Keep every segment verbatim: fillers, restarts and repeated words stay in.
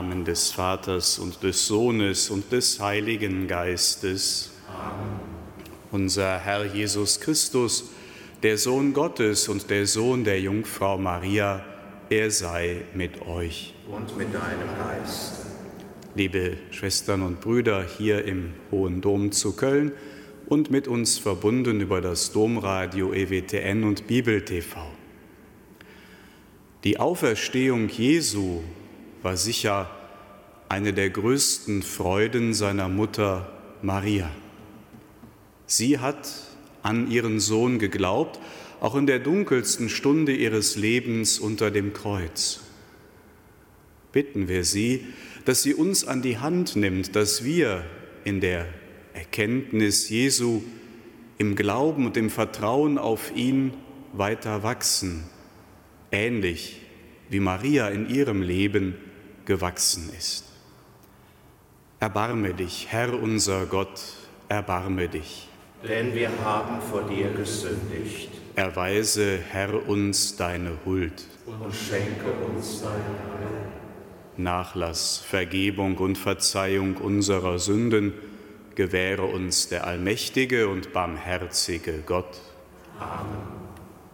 Namen des Vaters und des Sohnes und des Heiligen Geistes. Amen. Unser Herr Jesus Christus, der Sohn Gottes und der Sohn der Jungfrau Maria, er sei mit euch. Und mit deinem Geist. Liebe Schwestern und Brüder hier im Hohen Dom zu Köln und mit uns verbunden über das Domradio E W T N und Bibel T V. Die Auferstehung Jesu war sicher eine der größten Freuden seiner Mutter Maria. Sie hat an ihren Sohn geglaubt, auch in der dunkelsten Stunde ihres Lebens unter dem Kreuz. Bitten wir sie, dass sie uns an die Hand nimmt, dass wir in der Erkenntnis Jesu, im Glauben und im Vertrauen auf ihn weiter wachsen, ähnlich wie Maria in ihrem Leben gewachsen ist. Erbarme dich, Herr unser Gott, erbarme dich. Denn wir haben vor dir gesündigt. Erweise, Herr, uns deine Huld. Und schenke uns dein Heil. Nachlass, Vergebung und Verzeihung unserer Sünden gewähre uns der allmächtige und barmherzige Gott. Amen.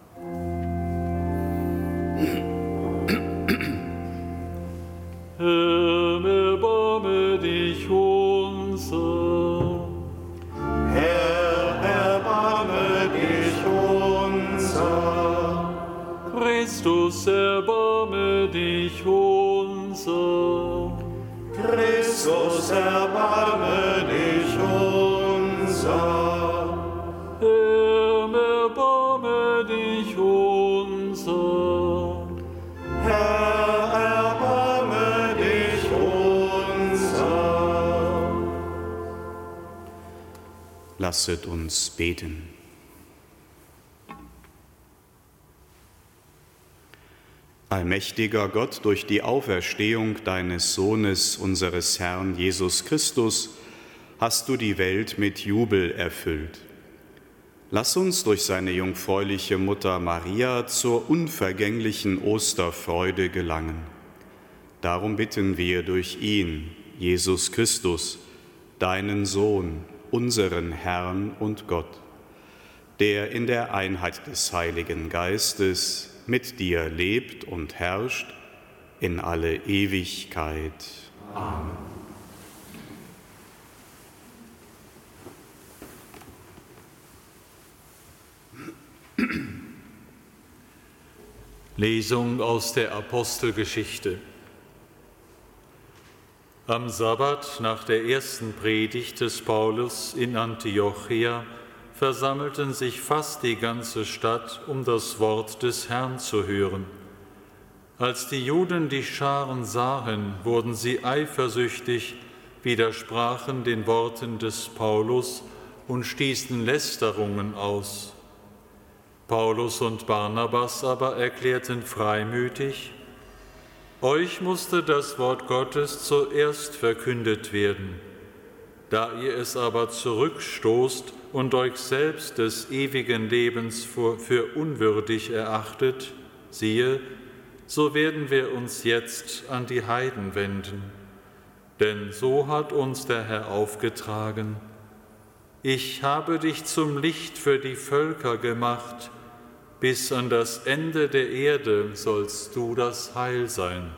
Herr, erbarme dich unser. Herr, erbarme dich unser. Christus, erbarme dich unser. Christus, erbarme dich unser. Herr, erbarme dich unser. Herr, erbarme dich unser. Lasset uns beten. Allmächtiger Gott, durch die Auferstehung deines Sohnes, unseres Herrn Jesus Christus, hast du die Welt mit Jubel erfüllt. Lass uns durch seine jungfräuliche Mutter Maria zur unvergänglichen Osterfreude gelangen. Darum bitten wir durch ihn, Jesus Christus, deinen Sohn, unseren Herrn und Gott, der in der Einheit des Heiligen Geistes mit dir lebt und herrscht in alle Ewigkeit. Amen. Lesung aus der Apostelgeschichte. Am Sabbat nach der ersten Predigt des Paulus in Antiochia versammelten sich fast die ganze Stadt, um das Wort des Herrn zu hören. Als die Juden die Scharen sahen, wurden sie eifersüchtig, widersprachen den Worten des Paulus und stießen Lästerungen aus. Paulus und Barnabas aber erklärten freimütig: Euch musste das Wort Gottes zuerst verkündet werden. Da ihr es aber zurückstoßt und euch selbst des ewigen Lebens für unwürdig erachtet, siehe, so werden wir uns jetzt an die Heiden wenden. Denn so hat uns der Herr aufgetragen: Ich habe dich zum Licht für die Völker gemacht, bis an das Ende der Erde sollst du das Heil sein.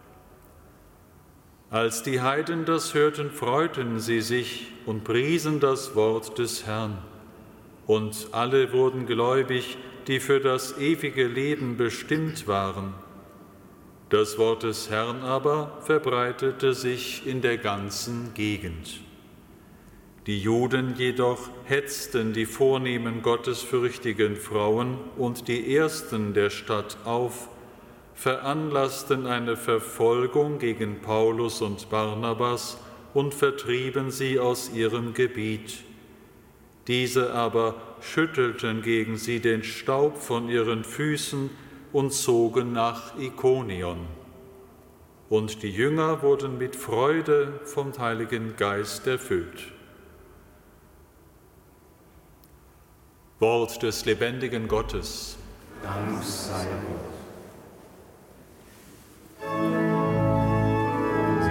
Als die Heiden das hörten, freuten sie sich und priesen das Wort des Herrn. Und alle wurden gläubig, die für das ewige Leben bestimmt waren. Das Wort des Herrn aber verbreitete sich in der ganzen Gegend. Die Juden jedoch hetzten die vornehmen gottesfürchtigen Frauen und die Ersten der Stadt auf, veranlassten eine Verfolgung gegen Paulus und Barnabas und vertrieben sie aus ihrem Gebiet. Diese aber schüttelten gegen sie den Staub von ihren Füßen und zogen nach Ikonion. Und die Jünger wurden mit Freude vom Heiligen Geist erfüllt. Wort des lebendigen Gottes. Dank sei Gott.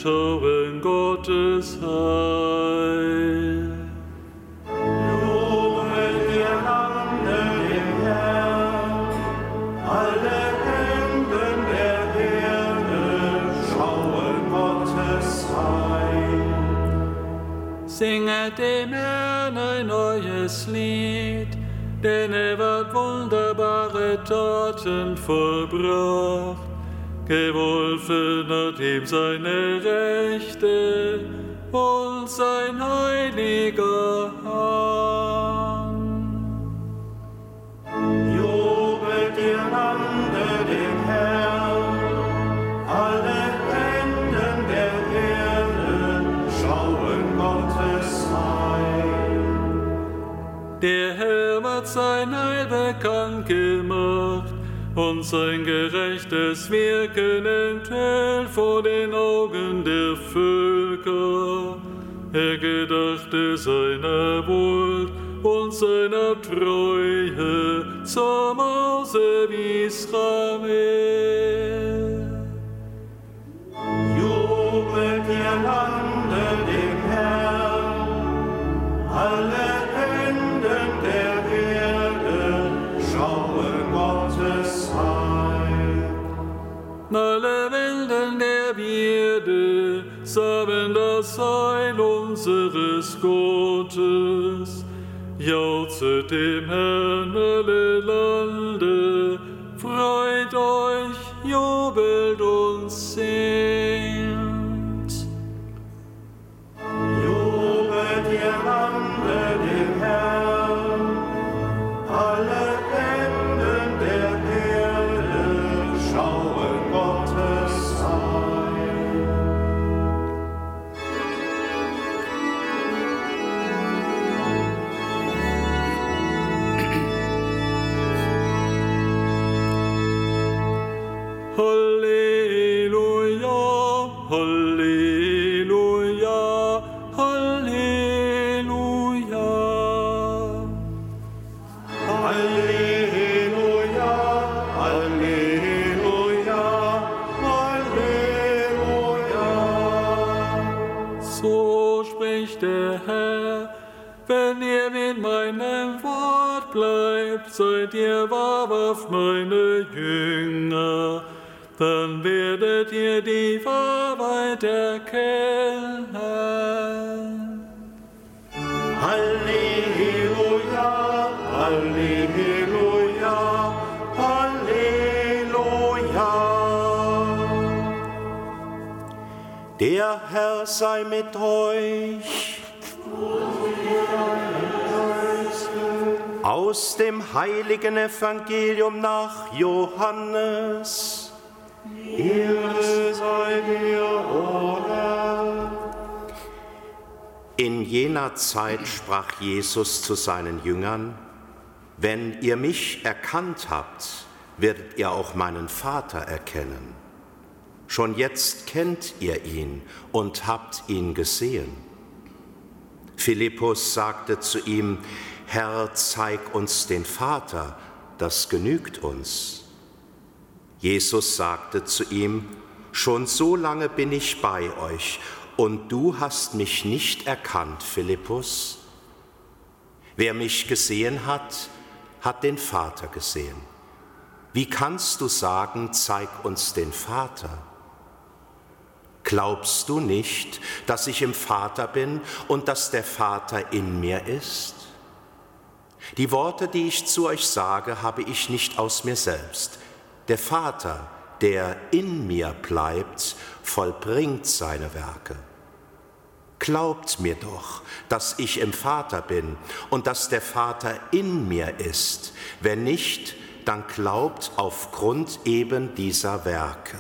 schauen Gottes Heil. Jubelt ihr Lande dem Herrn, alle Enden der Erde schauen Gottes Heil. Singet dem Herrn ein neues Lied, denn er hat wunderbare Taten vollbracht. Geholfen hat ihm seine Rechte und sein heiliger Hand. Jubelt ihr Lande dem Herrn, alle Enden der Erde schauen Gottes Heil. Der Herr hat sein Heil bekannt gemacht und sein gerechtes Wirken enthüllt vor den Augen der Völker. Er gedachte seiner Huld und seiner Treue zum Hause Israel. Jubelt ihr Lande dem Herrn, alle Enden der Erde schauen Gottes Heil. Alle Wellen der Erde sahen das Heil unseres Gottes. Jauchzet dem Herrn alle Lande, freut euch, jubelt und singt. Jubelt ihr Lande dem Herrn, alle Enden der Erde schauen Gottes Heil. Halleluja, Halleluja, Halleluja. Halleluja, Halleluja, Halleluja. So spricht der Herr, wenn ihr mit meinem Wort bleibt, seid ihr wahrhaft meine Jünger. Dann werdet ihr die Wahrheit erkennen. Halleluja, Halleluja, Halleluja. Der Herr sei mit euch. Aus dem heiligen Evangelium nach Johannes. Ehre sei dir, o Herr. In jener Zeit sprach Jesus zu seinen Jüngern: Wenn ihr mich erkannt habt, werdet ihr auch meinen Vater erkennen. Schon jetzt kennt ihr ihn und habt ihn gesehen. Philippus sagte zu ihm: Herr, zeig uns den Vater, das genügt uns. Jesus sagte zu ihm: Schon so lange bin ich bei euch, und du hast mich nicht erkannt, Philippus? Wer mich gesehen hat, hat den Vater gesehen. Wie kannst du sagen, zeig uns den Vater? Glaubst du nicht, dass ich im Vater bin und dass der Vater in mir ist? Die Worte, die ich zu euch sage, habe ich nicht aus mir selbst. Der Vater, der in mir bleibt, vollbringt seine Werke. Glaubt mir doch, dass ich im Vater bin und dass der Vater in mir ist. Wenn nicht, dann glaubt aufgrund eben dieser Werke.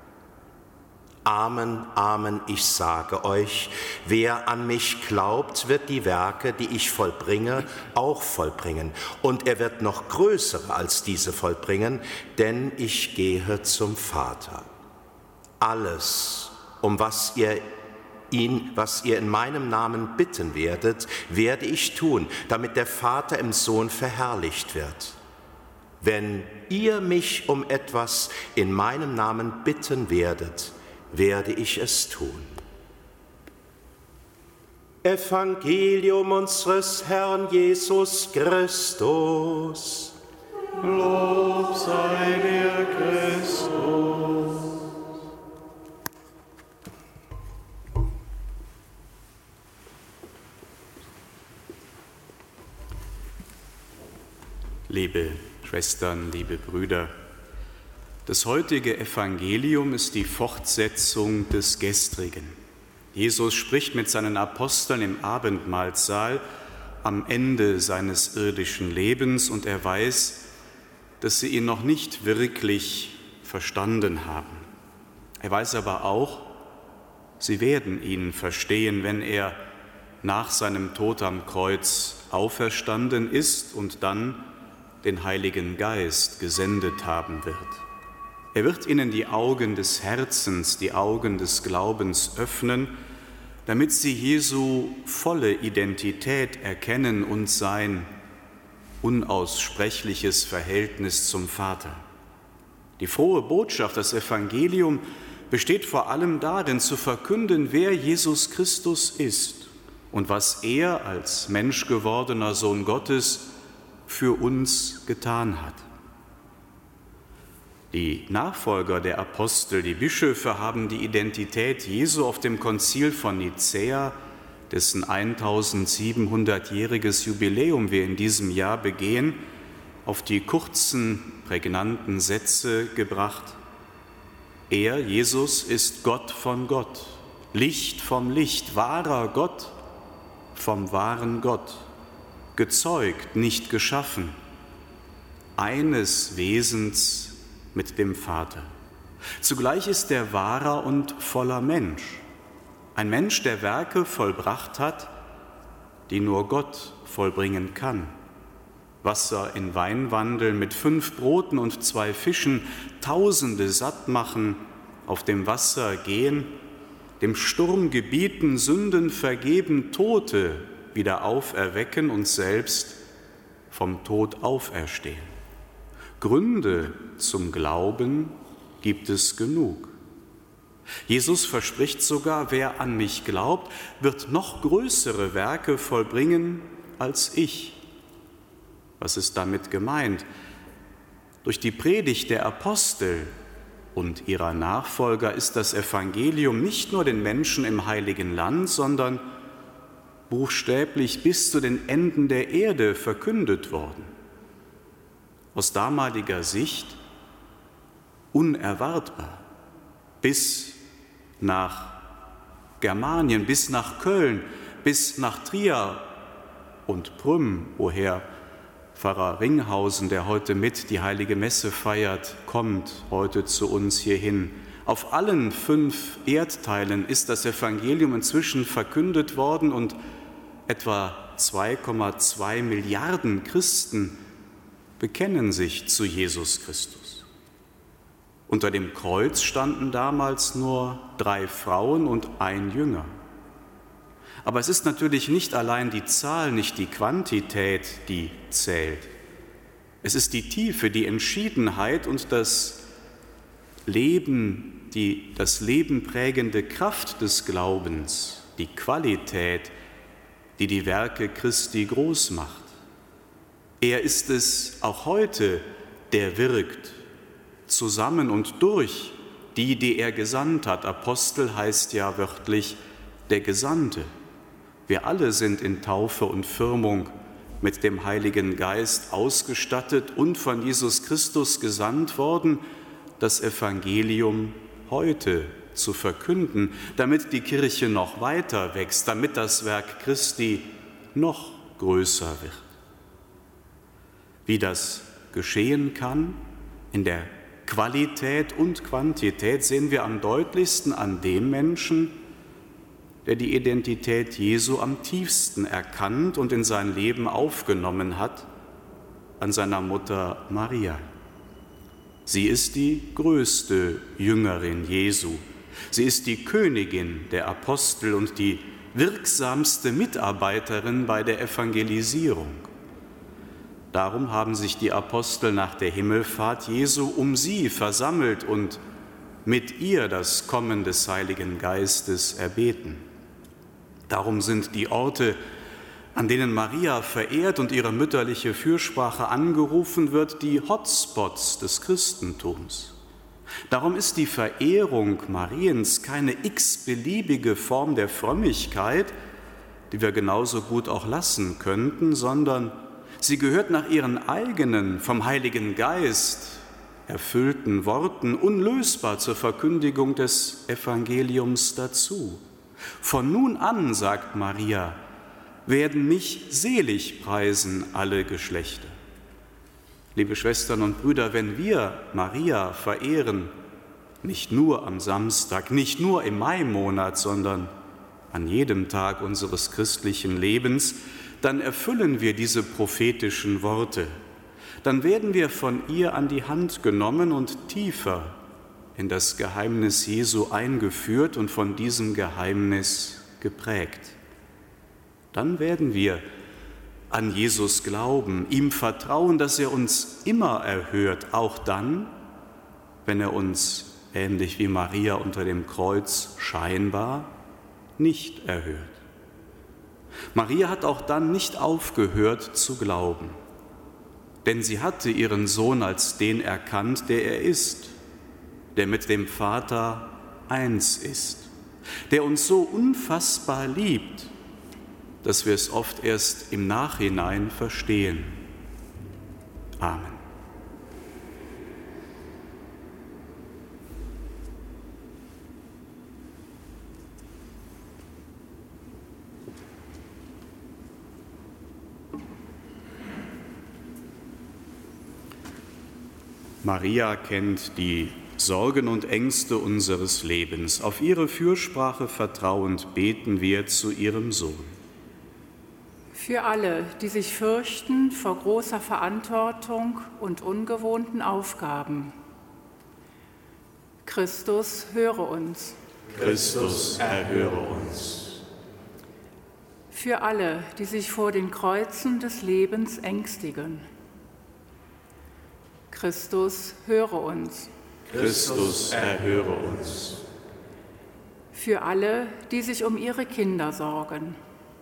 Amen, Amen, ich sage euch, wer an mich glaubt, wird die Werke, die ich vollbringe, auch vollbringen. Und er wird noch größere als diese vollbringen, denn ich gehe zum Vater. Alles, um was ihr ihn, was ihr in meinem Namen bitten werdet, werde ich tun, damit der Vater im Sohn verherrlicht wird. Wenn ihr mich um etwas in meinem Namen bitten werdet, werde ich es tun. Evangelium unseres Herrn Jesus Christus. Lob sei dir, Christus. Liebe Schwestern, liebe Brüder, das heutige Evangelium ist die Fortsetzung des gestrigen. Jesus spricht mit seinen Aposteln im Abendmahlsaal am Ende seines irdischen Lebens und er weiß, dass sie ihn noch nicht wirklich verstanden haben. Er weiß aber auch, sie werden ihn verstehen, wenn er nach seinem Tod am Kreuz auferstanden ist und dann den Heiligen Geist gesendet haben wird. Er wird ihnen die Augen des Herzens, die Augen des Glaubens öffnen, damit sie Jesu volle Identität erkennen und sein unaussprechliches Verhältnis zum Vater. Die frohe Botschaft, das Evangelium, besteht vor allem darin, zu verkünden, wer Jesus Christus ist und was er als menschgewordener Sohn Gottes für uns getan hat. Die Nachfolger der Apostel, die Bischöfe, haben die Identität Jesu auf dem Konzil von Nicäa, dessen eintausendsiebenhundertjähriges Jubiläum wir in diesem Jahr begehen, auf die kurzen, prägnanten Sätze gebracht. Er, Jesus, ist Gott von Gott, Licht vom Licht, wahrer Gott vom wahren Gott, gezeugt, nicht geschaffen, eines Wesens mit dem Vater. Zugleich ist er wahrer und voller Mensch, ein Mensch, der Werke vollbracht hat, die nur Gott vollbringen kann. Wasser in Wein wandeln, mit fünf Broten und zwei Fischen Tausende satt machen, auf dem Wasser gehen, dem Sturm gebieten, Sünden vergeben, Tote wieder auferwecken und selbst vom Tod auferstehen. Gründe zum Glauben gibt es genug. Jesus verspricht sogar, wer an mich glaubt, wird noch größere Werke vollbringen als ich. Was ist damit gemeint? Durch die Predigt der Apostel und ihrer Nachfolger ist das Evangelium nicht nur den Menschen im Heiligen Land, sondern buchstäblich bis zu den Enden der Erde verkündet worden. Aus damaliger Sicht unerwartbar, bis nach Germanien, bis nach Köln, bis nach Trier und Prüm, woher Pfarrer Ringhausen, der heute mit die Heilige Messe feiert, kommt heute zu uns hierhin. Auf allen fünf Erdteilen ist das Evangelium inzwischen verkündet worden und etwa zwei Komma zwei Milliarden Christen bekennen sich zu Jesus Christus. Unter dem Kreuz standen damals nur drei Frauen und ein Jünger. Aber es ist natürlich nicht allein die Zahl, nicht die Quantität, die zählt. Es ist die Tiefe, die Entschiedenheit und das Leben, die, das Leben prägende Kraft des Glaubens, die Qualität, die die Werke Christi groß macht. Er ist es auch heute, der wirkt, zusammen und durch die, die er gesandt hat. Apostel heißt ja wörtlich der Gesandte. Wir alle sind in Taufe und Firmung mit dem Heiligen Geist ausgestattet und von Jesus Christus gesandt worden, das Evangelium heute zu verkünden, damit die Kirche noch weiter wächst, damit das Werk Christi noch größer wird. Wie das geschehen kann, in der Qualität und Quantität, sehen wir am deutlichsten an dem Menschen, der die Identität Jesu am tiefsten erkannt und in sein Leben aufgenommen hat, an seiner Mutter Maria. Sie ist die größte Jüngerin Jesu. Sie ist die Königin der Apostel und die wirksamste Mitarbeiterin bei der Evangelisierung. Darum haben sich die Apostel nach der Himmelfahrt Jesu um sie versammelt und mit ihr das Kommen des Heiligen Geistes erbeten. Darum sind die Orte, an denen Maria verehrt und ihre mütterliche Fürsprache angerufen wird, die Hotspots des Christentums. Darum ist die Verehrung Mariens keine x-beliebige Form der Frömmigkeit, die wir genauso gut auch lassen könnten, sondern sie gehört nach ihren eigenen, vom Heiligen Geist erfüllten Worten unlösbar zur Verkündigung des Evangeliums dazu. Von nun an, sagt Maria, werden mich selig preisen alle Geschlechter. Liebe Schwestern und Brüder, wenn wir Maria verehren, nicht nur am Samstag, nicht nur im Maimonat, sondern an jedem Tag unseres christlichen Lebens, dann erfüllen wir diese prophetischen Worte. Dann werden wir von ihr an die Hand genommen und tiefer in das Geheimnis Jesu eingeführt und von diesem Geheimnis geprägt. Dann werden wir an Jesus glauben, ihm vertrauen, dass er uns immer erhört, auch dann, wenn er uns, ähnlich wie Maria unter dem Kreuz, scheinbar nicht erhört. Maria hat auch dann nicht aufgehört zu glauben, denn sie hatte ihren Sohn als den erkannt, der er ist, der mit dem Vater eins ist, der uns so unfassbar liebt, dass wir es oft erst im Nachhinein verstehen. Amen. Maria kennt die Sorgen und Ängste unseres Lebens. Auf ihre Fürsprache vertrauend beten wir zu ihrem Sohn. Für alle, die sich fürchten vor großer Verantwortung und ungewohnten Aufgaben. Christus, höre uns. Christus, erhöre uns. Für alle, die sich vor den Kreuzen des Lebens ängstigen. Christus, höre uns. Christus, erhöre uns. Für alle, die sich um ihre Kinder sorgen.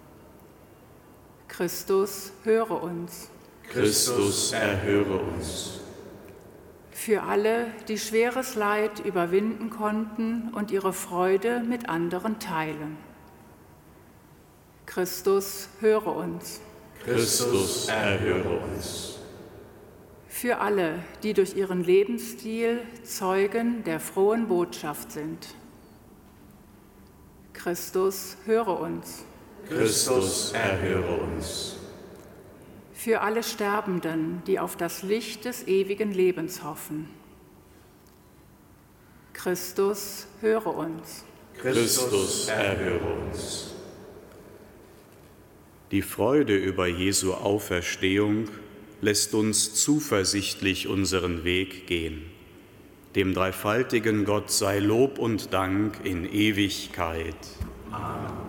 Christus, höre uns. Christus, erhöre uns. Für alle, die schweres Leid überwinden konnten und ihre Freude mit anderen teilen. Christus, höre uns. Christus, erhöre uns. Für alle, die durch ihren Lebensstil Zeugen der frohen Botschaft sind. Christus, höre uns. Christus, erhöre uns. Für alle Sterbenden, die auf das Licht des ewigen Lebens hoffen. Christus, höre uns. Christus, erhöre uns. Die Freude über Jesu Auferstehung lässt uns zuversichtlich unseren Weg gehen. Dem dreifaltigen Gott sei Lob und Dank in Ewigkeit. Amen.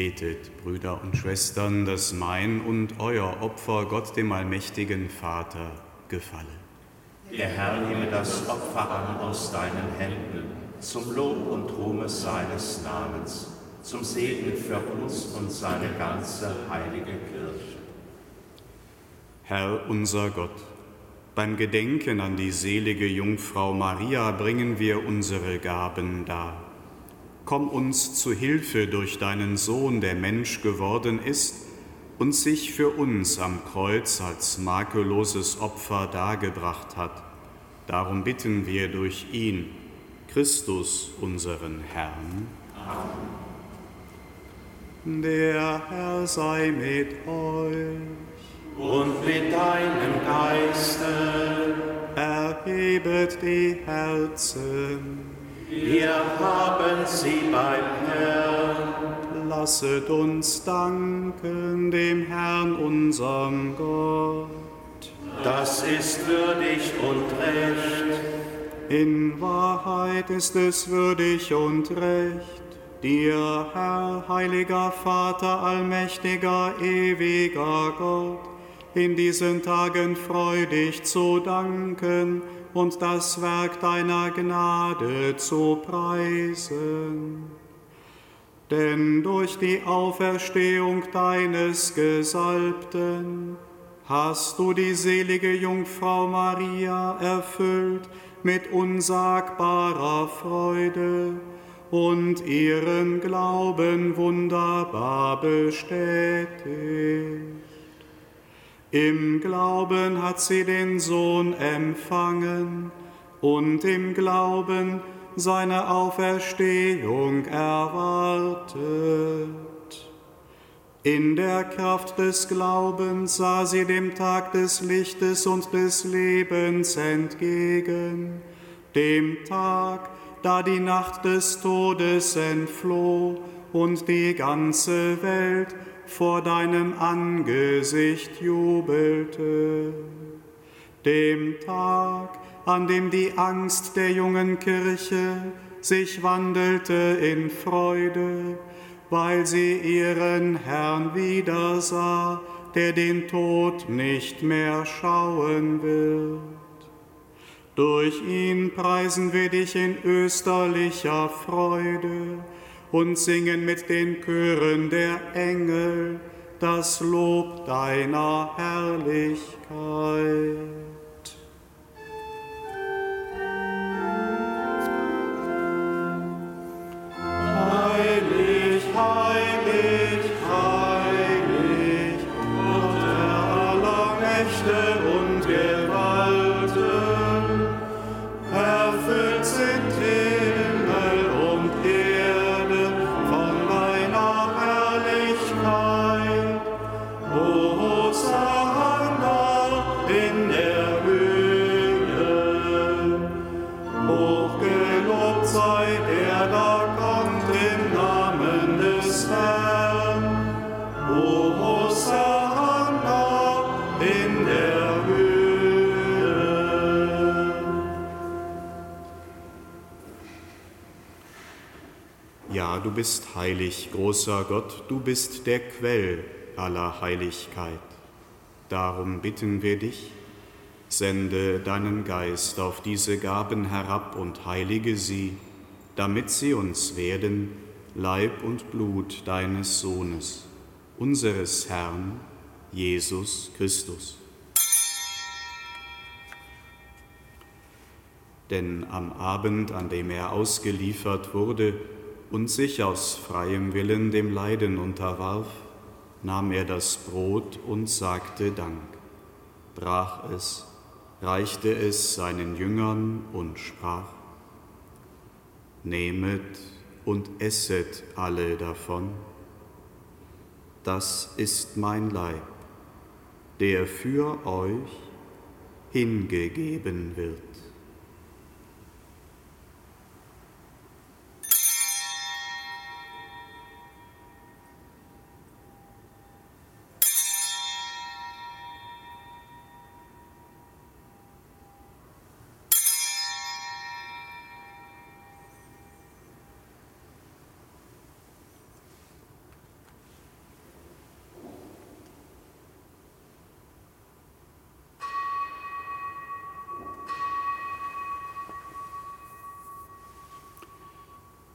Betet, Brüder und Schwestern, dass mein und euer Opfer Gott, dem allmächtigen Vater, gefalle. Der Herr nehme das Opfer an aus deinen Händen, zum Lob und Ruhme seines Namens, zum Segen für uns und seine ganze heilige Kirche. Herr unser Gott, beim Gedenken an die selige Jungfrau Maria bringen wir unsere Gaben dar. Komm uns zu Hilfe durch deinen Sohn, der Mensch geworden ist und sich für uns am Kreuz als makelloses Opfer dargebracht hat. Darum bitten wir durch ihn, Christus, unseren Herrn. Amen. Der Herr sei mit euch. Und mit deinem Geiste. Erhebet die Herzen. Wir haben sie beim Herrn. Lasset uns danken dem Herrn, unserem Gott. Das ist würdig und recht. In Wahrheit ist es würdig und recht, dir, Herr, heiliger Vater, allmächtiger, ewiger Gott, in diesen Tagen freudig zu danken und das Werk deiner Gnade zu preisen. Denn durch die Auferstehung deines Gesalbten hast du die selige Jungfrau Maria erfüllt mit unsagbarer Freude und ihren Glauben wunderbar bestätigt. Im Glauben hat sie den Sohn empfangen und im Glauben seine Auferstehung erwartet. In der Kraft des Glaubens sah sie dem Tag des Lichtes und des Lebens entgegen, dem Tag, da die Nacht des Todes entfloh und die ganze Welt vor deinem Angesicht jubelte. Dem Tag, an dem die Angst der jungen Kirche sich wandelte in Freude, weil sie ihren Herrn wiedersah, der den Tod nicht mehr schauen wird. Durch ihn preisen wir dich in österlicher Freude und singen mit den Chören der Engel das Lob deiner Herrlichkeit. Heilig, heilig, heilig, Gott der aller Mächte und Gewalten, erfüllt sind Himmel und Erde von deiner Herrlichkeit. O Hosanna in der Höhe, hochgelobt sei der da kommt im Namen des Herrn. O Hosanna in der Höhe. Ja, du bist heilig, großer Gott, du bist der Quell aller Heiligkeit. Darum bitten wir dich, sende deinen Geist auf diese Gaben herab und heilige sie, damit sie uns werden, Leib und Blut deines Sohnes, unseres Herrn, Jesus Christus. Denn am Abend, an dem er ausgeliefert wurde und sich aus freiem Willen dem Leiden unterwarf, nahm er das Brot und sagte Dank, brach es, reichte es seinen Jüngern und sprach: Nehmet und esset alle davon. Das ist mein Leib, der für euch hingegeben wird.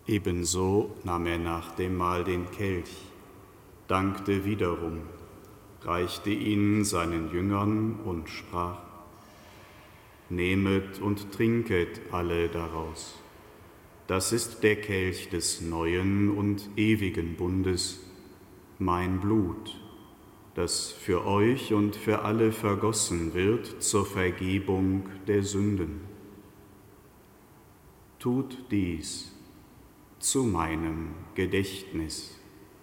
Ebenso nahm er nach dem Mahl den Kelch, dankte wiederum, reichte ihn seinen Jüngern und sprach: Nehmet und trinket alle daraus. Das ist der Kelch des neuen und ewigen Bundes, mein Blut, das für euch und für alle vergossen wird zur Vergebung der Sünden. Tut dies zu meinem Gedächtnis.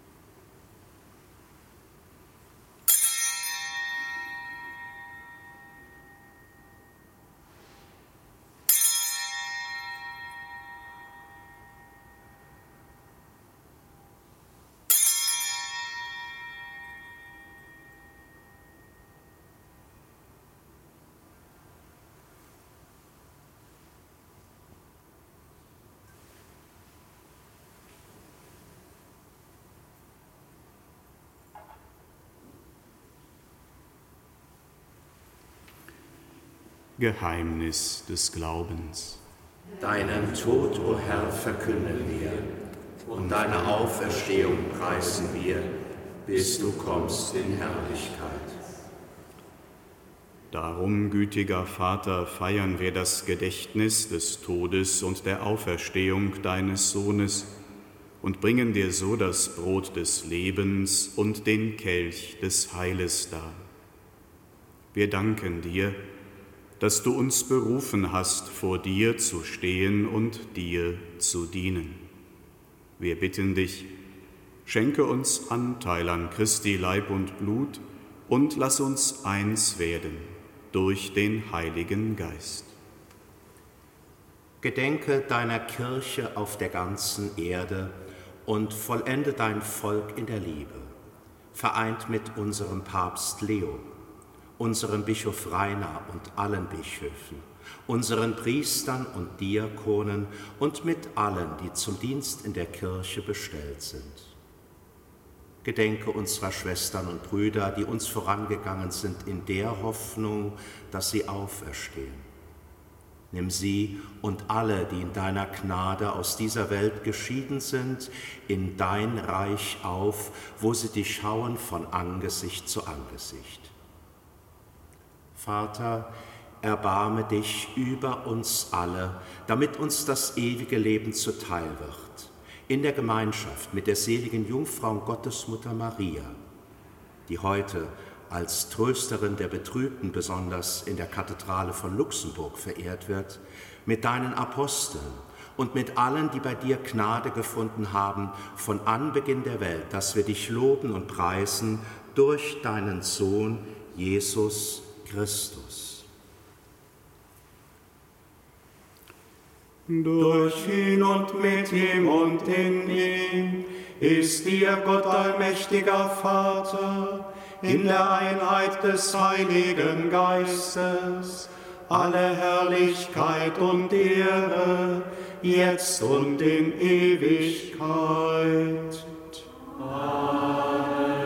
Geheimnis des Glaubens. Deinen Tod, o Herr, verkünden wir, und deine Auferstehung preisen wir, bis du kommst in Herrlichkeit. Darum, gütiger Vater, feiern wir das Gedächtnis des Todes und der Auferstehung deines Sohnes und bringen dir so das Brot des Lebens und den Kelch des Heiles dar. Wir danken dir, dass du uns berufen hast, vor dir zu stehen und dir zu dienen. Wir bitten dich, schenke uns Anteil an Christi Leib und Blut und lass uns eins werden durch den Heiligen Geist. Gedenke deiner Kirche auf der ganzen Erde und vollende dein Volk in der Liebe, vereint mit unserem Papst Leo, unserem Bischof Rainer und allen Bischöfen, unseren Priestern und Diakonen und mit allen, die zum Dienst in der Kirche bestellt sind. Gedenke unserer Schwestern und Brüder, die uns vorangegangen sind in der Hoffnung, dass sie auferstehen. Nimm sie und alle, die in deiner Gnade aus dieser Welt geschieden sind, in dein Reich auf, wo sie dich schauen von Angesicht zu Angesicht. Vater, erbarme dich über uns alle, damit uns das ewige Leben zuteil wird, in der Gemeinschaft mit der seligen Jungfrau und Gottesmutter Maria, die heute als Trösterin der Betrübten besonders in der Kathedrale von Luxemburg verehrt wird, mit deinen Aposteln und mit allen, die bei dir Gnade gefunden haben, von Anbeginn der Welt, dass wir dich loben und preisen durch deinen Sohn Jesus Christus. Durch ihn und mit ihm und in ihm ist dir, Gott allmächtiger Vater, in der Einheit des Heiligen Geistes, alle Herrlichkeit und Ehre, jetzt und in Ewigkeit. Amen.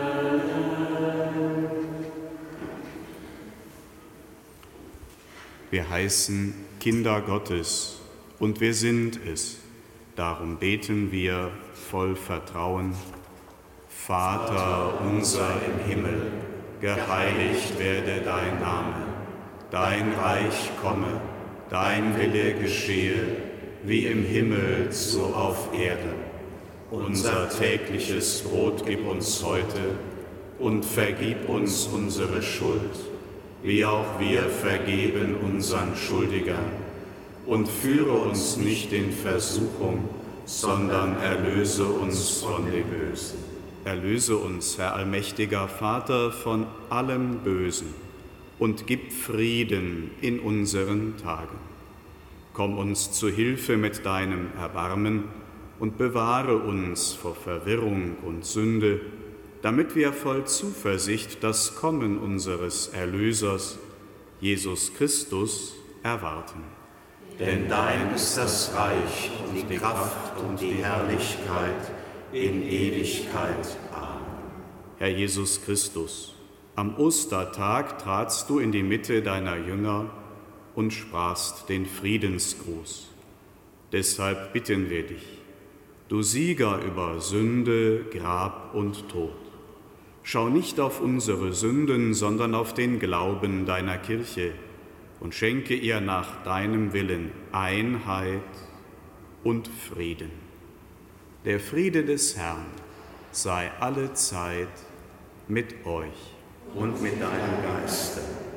Wir heißen Kinder Gottes und wir sind es. Darum beten wir voll Vertrauen. Vater unser im Himmel, geheiligt werde dein Name. Dein Reich komme, dein Wille geschehe, wie im Himmel so auf Erden. Unser tägliches Brot gib uns heute und vergib uns unsere Schuld, wie auch wir vergeben unseren Schuldigern. Und führe uns nicht in Versuchung, sondern erlöse uns von dem Bösen. Erlöse uns, Herr allmächtiger Vater, von allem Bösen und gib Frieden in unseren Tagen. Komm uns zu Hilfe mit deinem Erbarmen und bewahre uns vor Verwirrung und Sünde, damit wir voll Zuversicht das Kommen unseres Erlösers, Jesus Christus, erwarten. Denn dein ist das Reich und die Kraft und die Herrlichkeit in Ewigkeit. Amen. Herr Jesus Christus, am Ostertag tratst du in die Mitte deiner Jünger und sprachst den Friedensgruß. Deshalb bitten wir dich, du Sieger über Sünde, Grab und Tod. Schau nicht auf unsere Sünden, sondern auf den Glauben deiner Kirche und schenke ihr nach deinem Willen Einheit und Frieden. Der Friede des Herrn sei alle Zeit mit euch und mit deinem Geiste.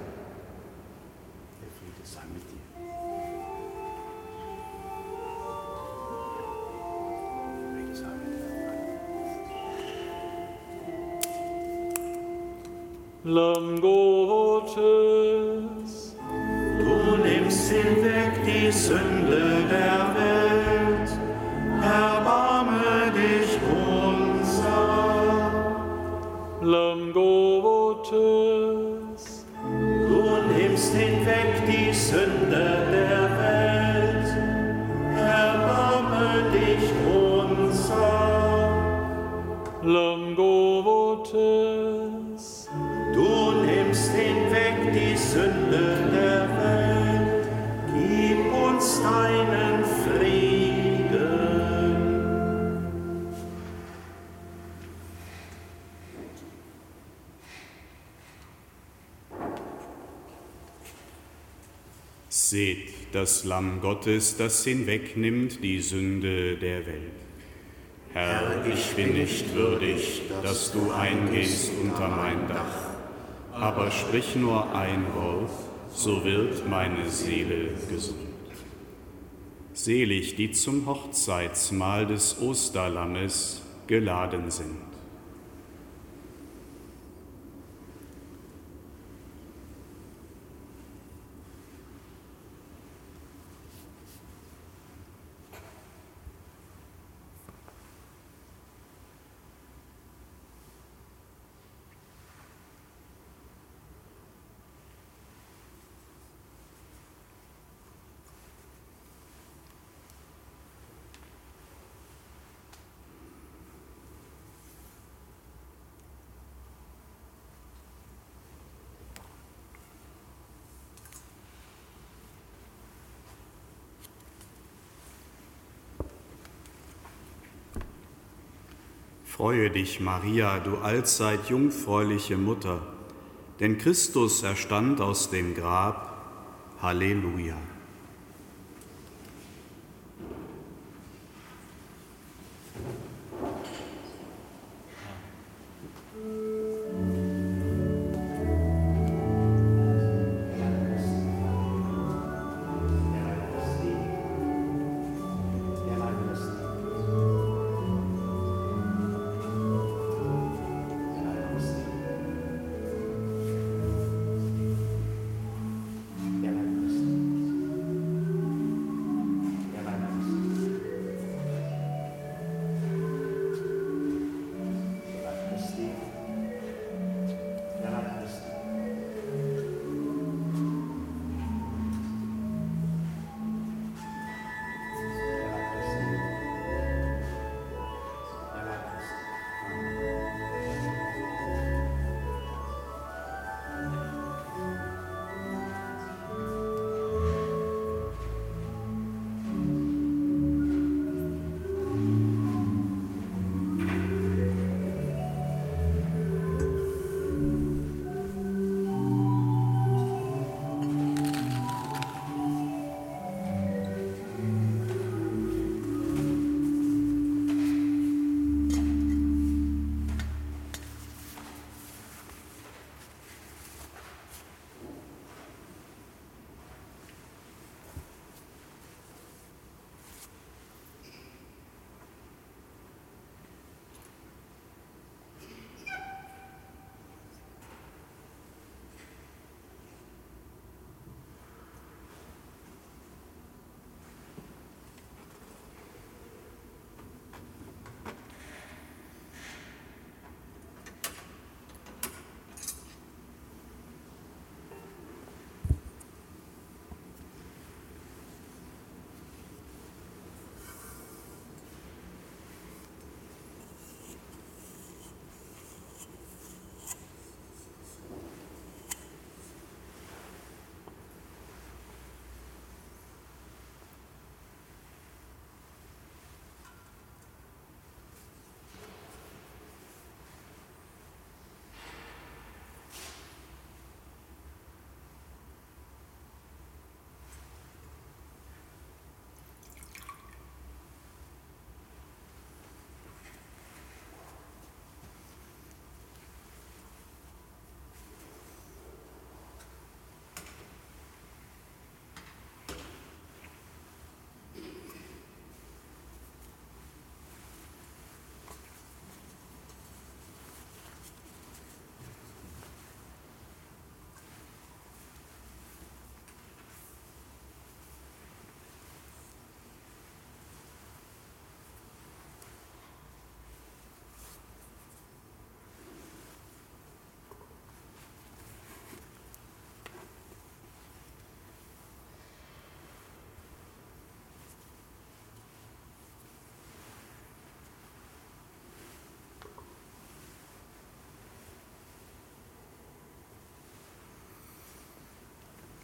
Der Friede sei mit dir. Lamm Gottes, du nimmst hinweg die Sünde der Welt, erbarme dich unser. Lamm Gottes, du nimmst hinweg die Sünde der Welt, erbarme dich unser. Lamm Gottes, du nimmst hinweg die Sünde der Welt, gib uns deinen Frieden. Seht das Lamm Gottes, das hinwegnimmt die Sünde der Welt. Herr, ich bin nicht würdig, dass du eingehst unter mein Dach, aber sprich nur ein Wort, so wird meine Seele gesund. Selig, die zum Hochzeitsmahl des Osterlammes geladen sind. Freue dich, Maria, du allzeit jungfräuliche Mutter, denn Christus erstand aus dem Grab. Halleluja.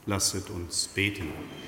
Lasset uns beten.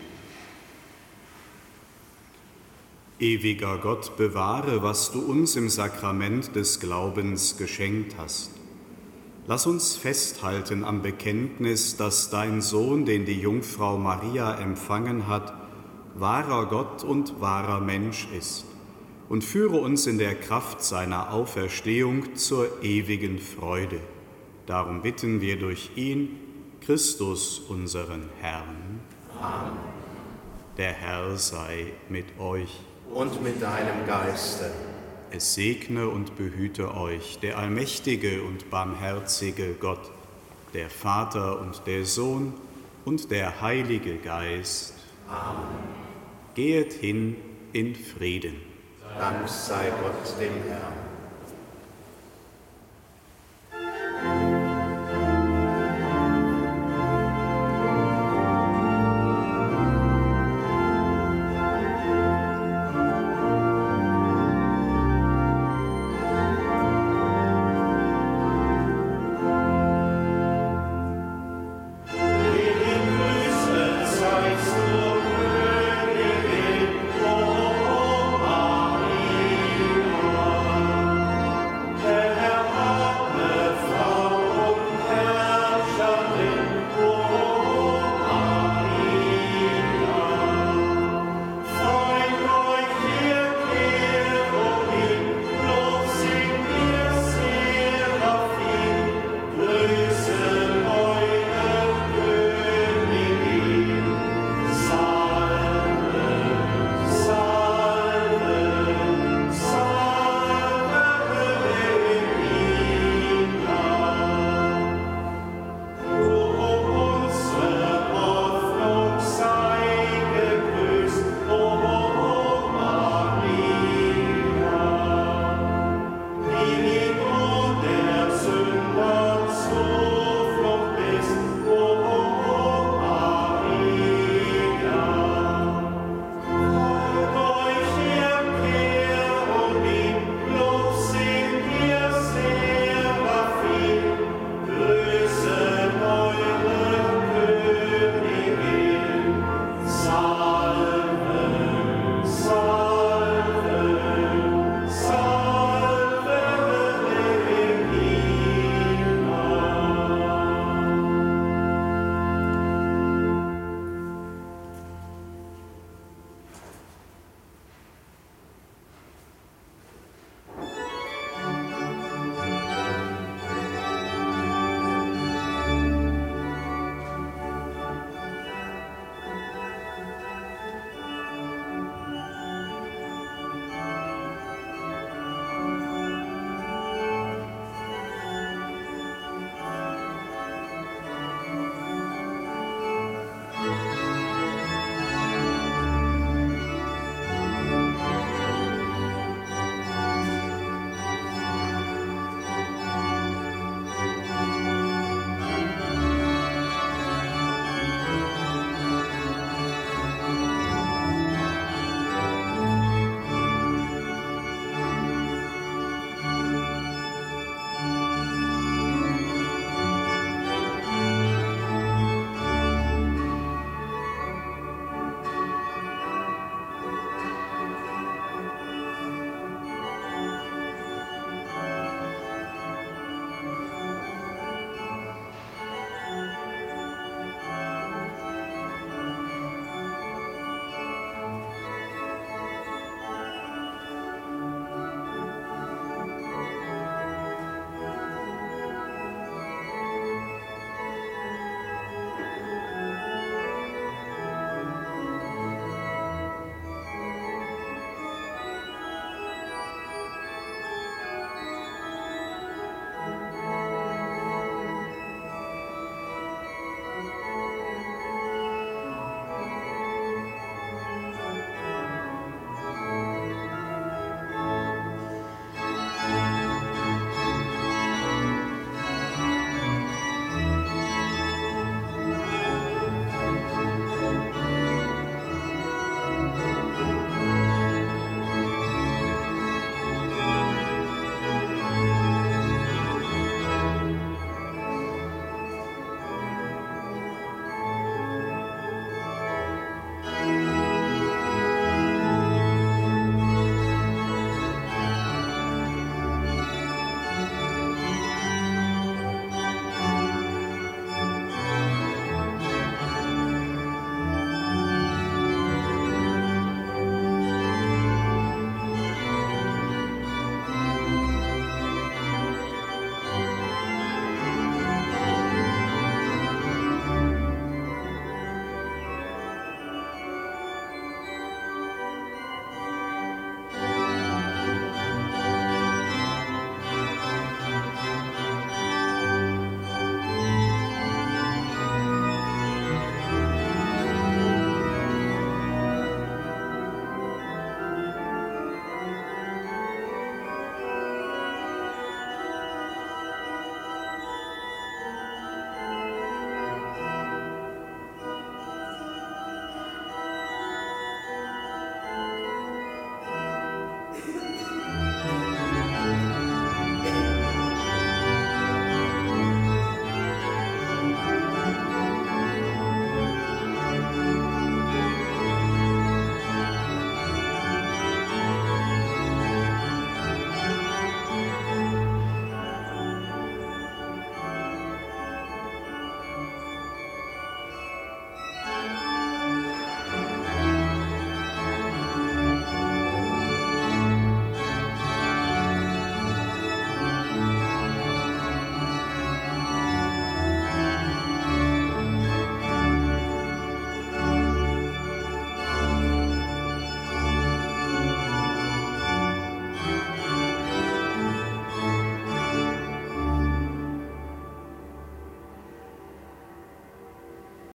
Ewiger Gott, bewahre, was du uns im Sakrament des Glaubens geschenkt hast. Lass uns festhalten am Bekenntnis, dass dein Sohn, den die Jungfrau Maria empfangen hat, wahrer Gott und wahrer Mensch ist, und führe uns in der Kraft seiner Auferstehung zur ewigen Freude. Darum bitten wir durch ihn, Christus, unseren Herrn. Amen. Der Herr sei mit euch. Und mit deinem Geiste. Es segne und behüte euch der allmächtige und barmherzige Gott, der Vater und der Sohn und der Heilige Geist. Amen. Gehet hin in Frieden. Dank sei Gott dem Herrn.